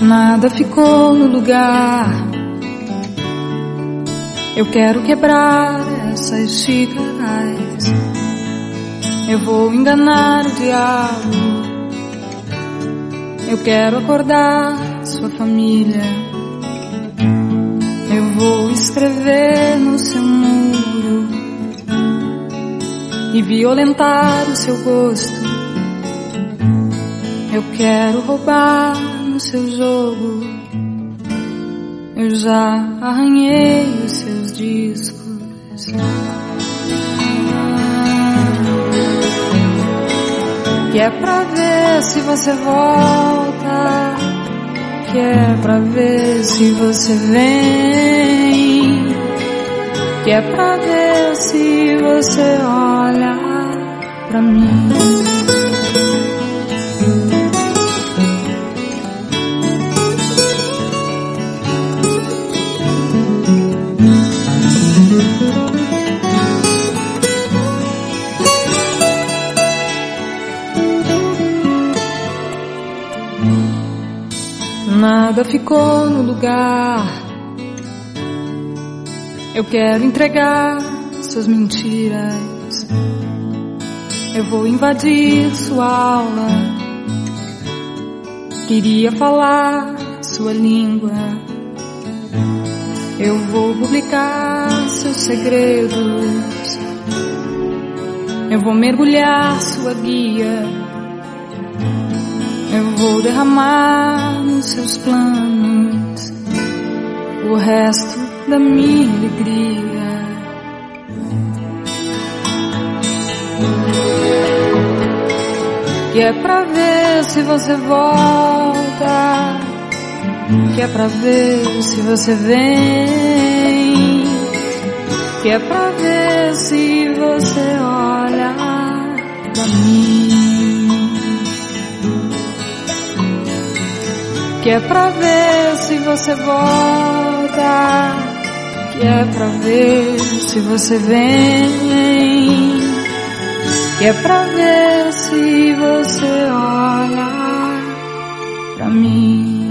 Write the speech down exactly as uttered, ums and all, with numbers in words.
Nada ficou no lugar. Eu quero quebrar essas xícaras. Eu vou enganar o diabo. Eu quero acordar sua família. Eu vou escrever no seu muro e violentar o seu gosto. Eu quero roubar no seu jogo. Eu já arranhei os seus discos. Que é pra ver se você volta, que é pra ver se você vem, que é pra ver se você olha pra mim. Nada ficou no lugar. Eu quero entregar suas mentiras. Eu vou invadir sua aula. Queria falar sua língua. Eu vou publicar seus segredos. Eu vou mergulhar sua guia. Eu vou derramar nos seus planos o resto da minha alegria. Que é pra ver se você volta, que é pra ver se você vem, que é pra ver se você olha pra mim. Que é pra ver se você volta, que é pra ver se você vem, que é pra ver se você olha pra mim.